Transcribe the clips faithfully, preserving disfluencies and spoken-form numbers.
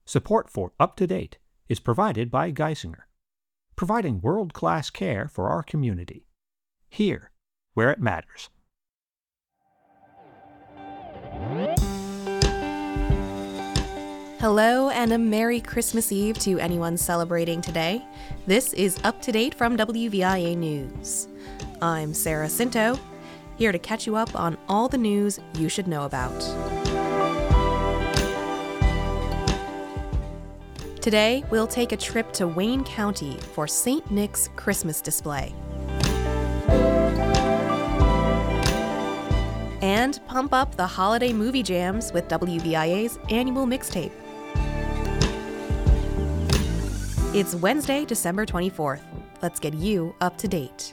Support for Up to Date is provided by Geisinger, providing world-class care for our community, here where it matters. Hello and a Merry Christmas Eve to anyone celebrating today. This is Up to Date from W V I A News. I'm Sarah Cinto, here to catch you up on all the news you should know about. Today, we'll take a trip to Wayne County for Saint Nick's Christmas display. And pump up the holiday movie jams with W V I A's annual mixtape. It's Wednesday, December twenty-fourth. Let's get you up to date.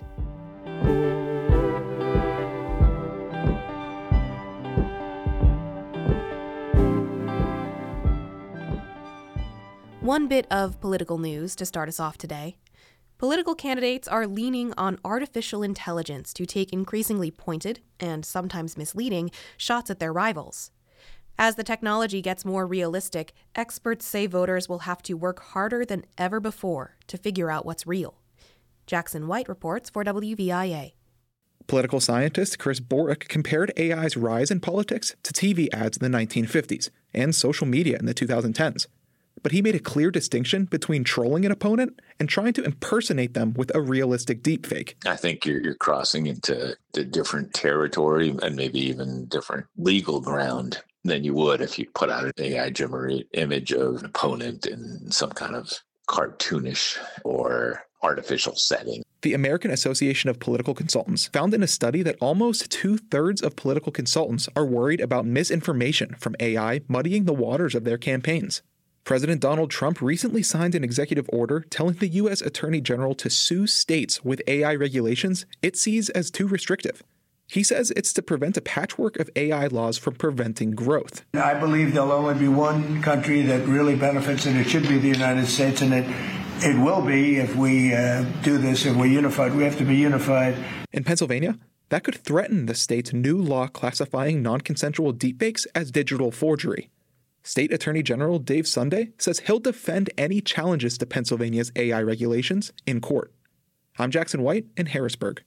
One bit of political news to start us off today. Political candidates are leaning on artificial intelligence to take increasingly pointed, and sometimes misleading, shots at their rivals. As the technology gets more realistic, experts say voters will have to work harder than ever before to figure out what's real. Jackson White reports for W V I A. Political scientist Chris Borick compared A I's rise in politics to T V ads in the nineteen fifties and social media in the two thousand tens. But he made a clear distinction between trolling an opponent and trying to impersonate them with a realistic deepfake. I think you're, you're crossing into the different territory and maybe even different legal ground than you would if you put out an A I generate image of an opponent in some kind of cartoonish or artificial setting. The American Association of Political Consultants found in a study that almost two-thirds of political consultants are worried about misinformation from A I muddying the waters of their campaigns. President Donald Trump recently signed an executive order telling the U S Attorney General to sue states with A I regulations it sees as too restrictive. He says it's to prevent a patchwork of A I laws from preventing growth. I believe there'll only be one country that really benefits, and it should be the United States, and it it will be if we uh, do this and we're unified. We have to be unified. In Pennsylvania, that could threaten the state's new law classifying non-consensual deepfakes as digital forgery. State Attorney General Dave Sunday says he'll defend any challenges to Pennsylvania's A I regulations in court. I'm Jackson White in Harrisburg.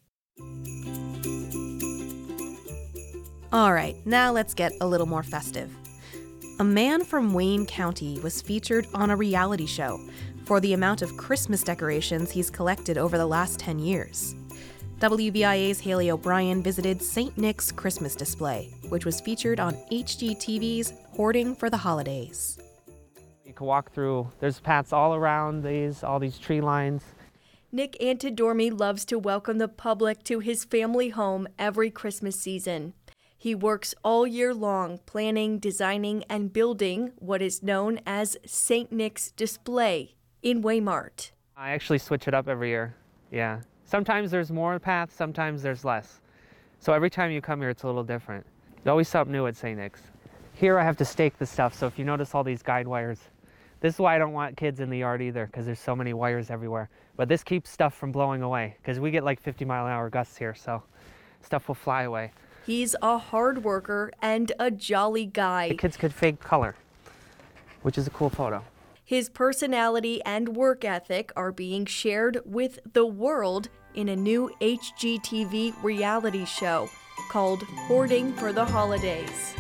All right, now let's get a little more festive. A man from Wayne County was featured on a reality show for the amount of Christmas decorations he's collected over the last ten years. W V I A's Haley O'Brien visited Saint Nick's Christmas display, which was featured on H G T V's Hoarding for the Holidays. You can walk through, there's paths all around these, all these tree lines. Nick Antidormi loves to welcome the public to his family home every Christmas season. He works all year long planning, designing, and building what is known as Saint Nick's Display in Waymart. I actually switch it up every year, yeah. Sometimes there's more paths, sometimes there's less. So every time you come here, it's a little different. There's always something new at Saint Nick's. Here I have to stake the stuff, so if you notice all these guide wires, this is why I don't want kids in the yard either, because there's so many wires everywhere. But this keeps stuff from blowing away, because we get like fifty mile an hour gusts here, so stuff will fly away. He's a hard worker and a jolly guy. The kids could fake color, which is a cool photo. His personality and work ethic are being shared with the world in a new H G T V reality show called Hoarding for the Holidays.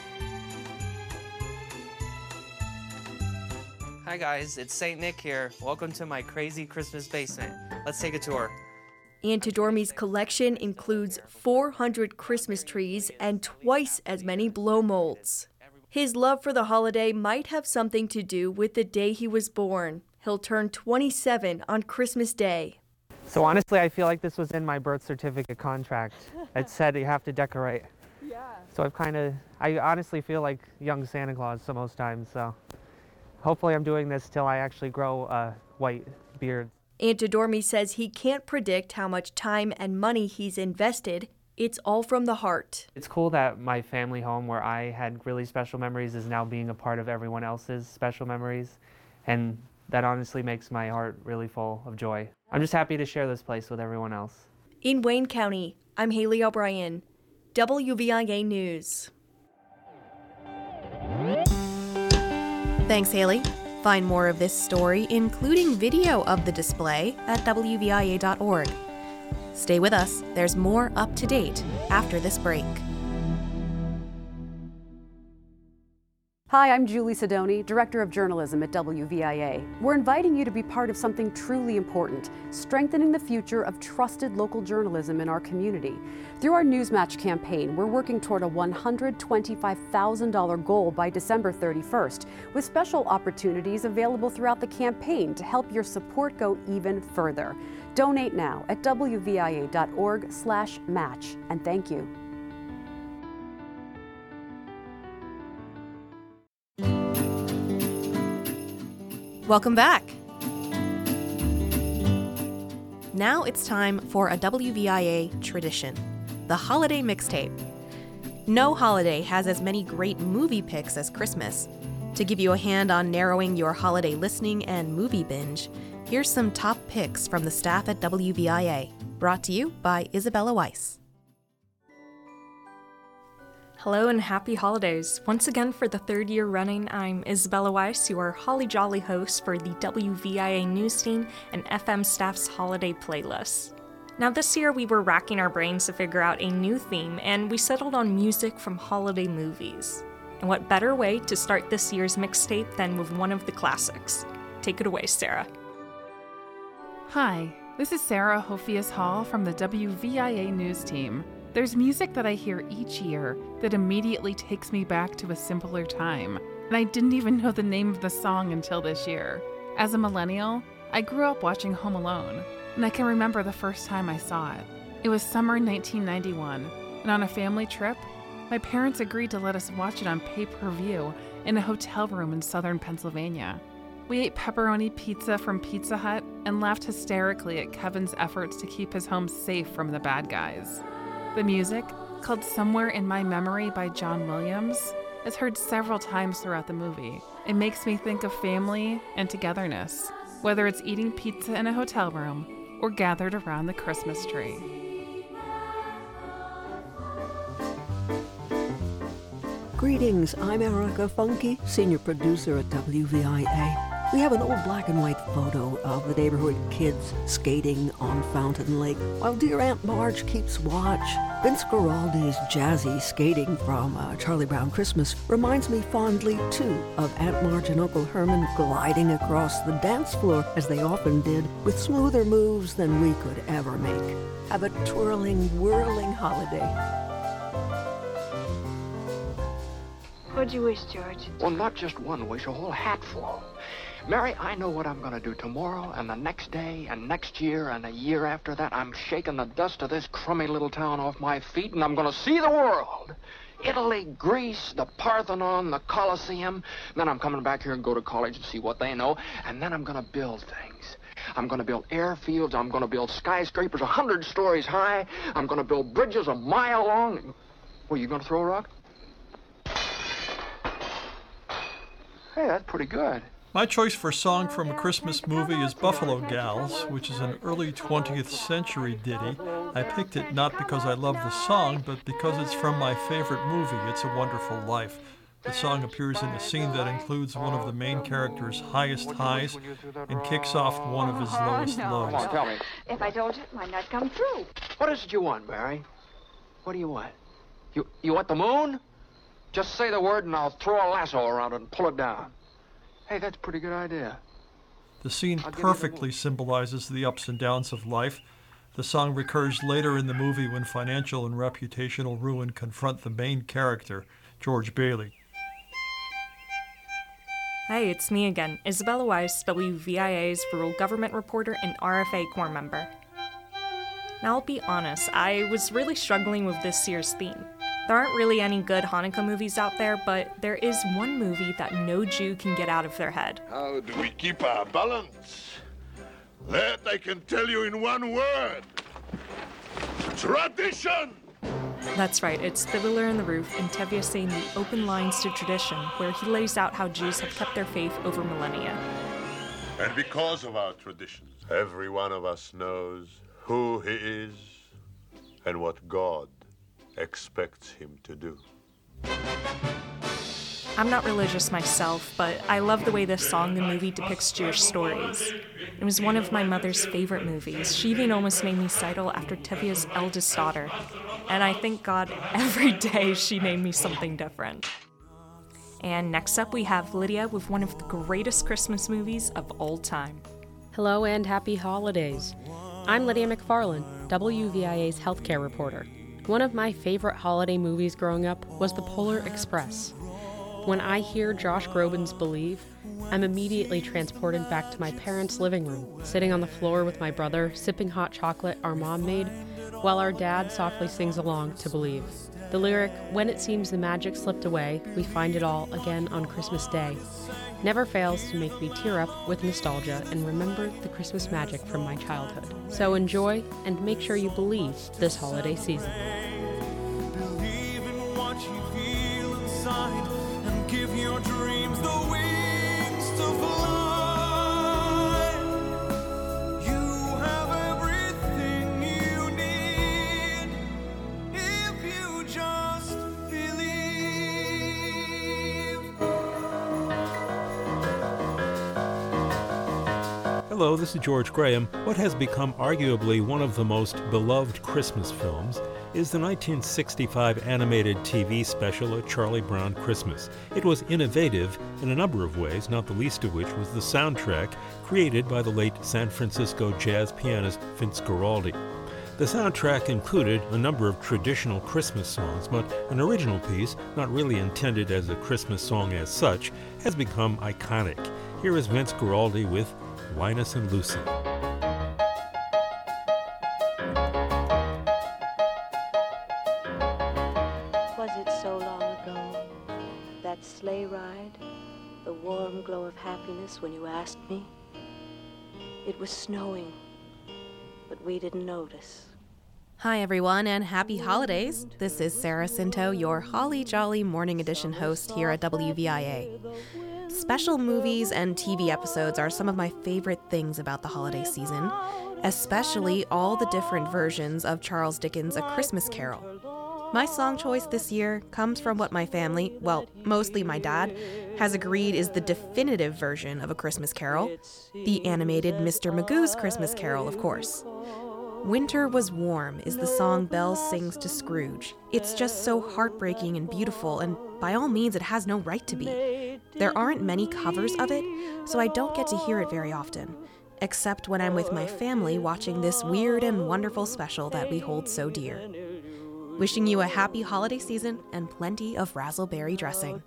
Hi guys, it's Saint Nick here. Welcome to my crazy Christmas basement. Let's take a tour. Antidormi's collection includes four hundred Christmas trees and twice as many blow molds. His love for the holiday might have something to do with the day he was born. He'll turn twenty-seven on Christmas Day. So honestly, I feel like this was in my birth certificate contract. It said you have to decorate. Yeah. So I've kind of, I honestly feel like young Santa Claus so most times, so hopefully I'm doing this till I actually grow a white beard. Antidormi says he can't predict how much time and money he's invested. It's all from the heart. It's cool that my family home where I had really special memories is now being a part of everyone else's special memories. And that honestly makes my heart really full of joy. I'm just happy to share this place with everyone else. In Wayne County, I'm Haley O'Brien, W V I A News. Thanks, Haley. Find more of this story, including video of the display, at W V I A dot org. Stay with us, there's more up to date after this break. Hi, I'm Julie Sidoni, Director of Journalism at W V I A. We're inviting you to be part of something truly important, strengthening the future of trusted local journalism in our community. Through our Newsmatch campaign, we're working toward a one hundred twenty-five thousand dollars goal by December thirty-first, with special opportunities available throughout the campaign to help your support go even further. Donate now at W V I A dot org slash match, and thank you. Welcome back. Now it's time for a W V I A tradition, the Holiday Mixtape. No holiday has as many great movie picks as Christmas. To give you a hand on narrowing your holiday listening and movie binge, here's some top picks from the staff at W V I A, brought to you by Isabella Weiss. Hello and happy holidays. Once again, for the third year running, I'm Isabella Weiss, your holly jolly host for the W V I A News Team and F M staff's holiday playlist. Now this year we were racking our brains to figure out a new theme, and we settled on music from holiday movies. And what better way to start this year's mixtape than with one of the classics? Take it away, Sarah. Hi, this is Sarah Hofias Hall from the W V I A News Team. There's music that I hear each year that immediately takes me back to a simpler time, and I didn't even know the name of the song until this year. As a millennial, I grew up watching Home Alone, and I can remember the first time I saw it. It was summer nineteen ninety-one, and on a family trip, my parents agreed to let us watch it on pay-per-view in a hotel room in southern Pennsylvania. We ate pepperoni pizza from Pizza Hut and laughed hysterically at Kevin's efforts to keep his home safe from the bad guys. The music, called Somewhere in My Memory by John Williams, is heard several times throughout the movie. It makes me think of family and togetherness, whether it's eating pizza in a hotel room or gathered around the Christmas tree. Greetings, I'm Erica Funke, Senior Producer at W V I A. We have an old black and white photo of the neighborhood kids skating on Fountain Lake while dear Aunt Marge keeps watch. Vince Guaraldi's jazzy skating from uh, Charlie Brown Christmas reminds me fondly, too, of Aunt Marge and Uncle Herman gliding across the dance floor, as they often did, with smoother moves than we could ever make. Have a twirling, whirling holiday. What'd you wish, George? Well, not just one wish, a whole hatful. Mary, I know what I'm going to do tomorrow and the next day and next year and a year after that. I'm shaking the dust of this crummy little town off my feet, and I'm going to see the world. Italy, Greece, the Parthenon, the Colosseum. Then I'm coming back here and go to college and see what they know. And then I'm going to build things. I'm going to build airfields. I'm going to build skyscrapers a hundred stories high. I'm going to build bridges a mile long. What, you going to throw a rock? Hey, that's pretty good. My choice for song from a Christmas movie is Buffalo Gals, which is an early twentieth century ditty. I picked it not because I love the song, but because it's from my favorite movie, It's a Wonderful Life. The song appears in a scene that includes one of the main character's highest highs and kicks off one of his lowest Oh, no. lows. Come on, tell me. If I told you, it might not come true. What is it you want, Mary? What do you want? You, you want the moon? Just say the word and I'll throw a lasso around it and pull it down. Hey, that's a pretty good idea. The scene perfectly symbolizes the ups and downs of life. The song recurs later in the movie when financial and reputational ruin confront the main character, George Bailey. Hey, it's me again, Isabella Weiss, W V I A's rural government reporter and R F A Corps member. Now, I'll be honest, I was really struggling with this year's theme. There aren't really any good Hanukkah movies out there, but there is one movie that no Jew can get out of their head. How do we keep our balance? That I can tell you in one word. Tradition! That's right, it's Fiddler on the Roof and Tevye saying the open lines to tradition, where he lays out how Jews have kept their faith over millennia. And because of our traditions, every one of us knows who he is and what God expects him to do. I'm not religious myself, but I love the way this song and movie depicts Jewish stories. It was one of my mother's favorite movies. She even almost named me Seidel after Tevia's eldest daughter. And I thank God every day she named me something different. And next up we have Lydia with one of the greatest Christmas movies of all time. Hello and happy holidays. I'm Lydia McFarland, W V I A's healthcare reporter. One of my favorite holiday movies growing up was The Polar Express. When I hear Josh Groban's Believe, I'm immediately transported back to my parents' living room, sitting on the floor with my brother, sipping hot chocolate our mom made, while our dad softly sings along to Believe. The lyric, "When it seems the magic slipped away, we find it all again on Christmas Day," never fails to make me tear up with nostalgia and remember the Christmas magic from my childhood. So enjoy and make sure you believe this holiday season. Believe in what you feel inside and give your dreams the wings to fly. You have everything you need if you just believe. Hello, this is George Graham. What has become arguably one of the most beloved Christmas films is the nineteen sixty-five animated T V special A Charlie Brown Christmas. It was innovative in a number of ways, not the least of which was the soundtrack created by the late San Francisco jazz pianist Vince Guaraldi. The soundtrack included a number of traditional Christmas songs, but an original piece, not really intended as a Christmas song as such, has become iconic. Here is Vince Guaraldi with Linus and Lucy. Was it so long ago, that sleigh ride, the warm glow of happiness when you asked me? It was snowing, but we didn't notice. Hi everyone and happy holidays. This is Sarah Cinto, your Holly Jolly Morning Edition host here at W V I A. Special movies and T V episodes are some of my favorite things about the holiday season, especially all the different versions of Charles Dickens' A Christmas Carol. My song choice this year comes from what my family, well, mostly my dad, has agreed is the definitive version of A Christmas Carol, the animated Mister Magoo's Christmas Carol, of course. Winter Was Warm is the song Belle sings to Scrooge. It's just so heartbreaking and beautiful, and by all means it has no right to be. There aren't many covers of it, so I don't get to hear it very often, except when I'm with my family watching this weird and wonderful special that we hold so dear. Wishing you a happy holiday season and plenty of razzleberry dressing.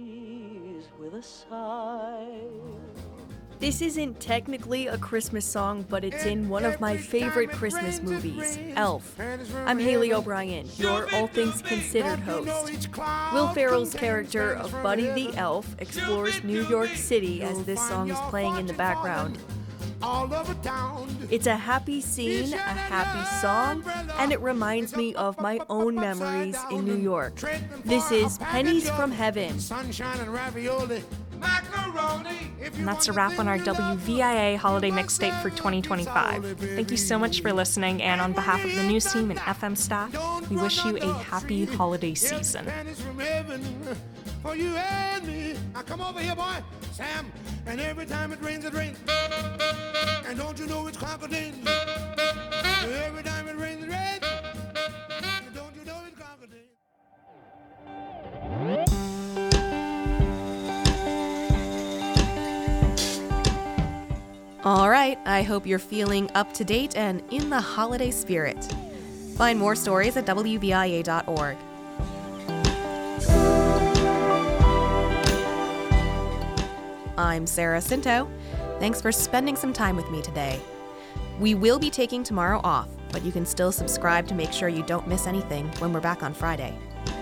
This isn't technically a Christmas song, but it's in one of my favorite Christmas movies, Elf. I'm Haley O'Brien, your All Things Considered host. Will Ferrell's character of Buddy the Elf explores New York City as this song is playing in the background. It's a happy scene, a happy song, and it reminds me of my own memories in New York. This is Pennies from Heaven. And that's a wrap on our W V I A holiday mixtape for twenty twenty-five. Thank you so much for listening, and on behalf of the news team and F M staff, we wish you a happy holiday season. For you and me, now come over here, boy, Sam. And every time it rains, it rains. And don't you know it's crocodile? Every time it rains, it rains. And don't you know it's crocodile? All right, I hope you're feeling up to date and in the holiday spirit. Find more stories at W V I A dot org. I'm Sarah Cinto. Thanks for spending some time with me today. We will be taking tomorrow off, but you can still subscribe to make sure you don't miss anything when we're back on Friday.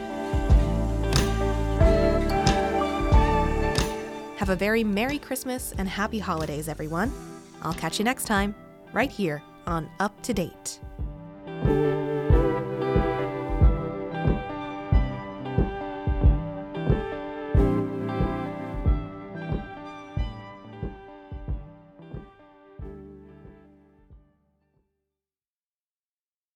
Have a very Merry Christmas and Happy Holidays, everyone. I'll catch you next time, right here on Up to Date.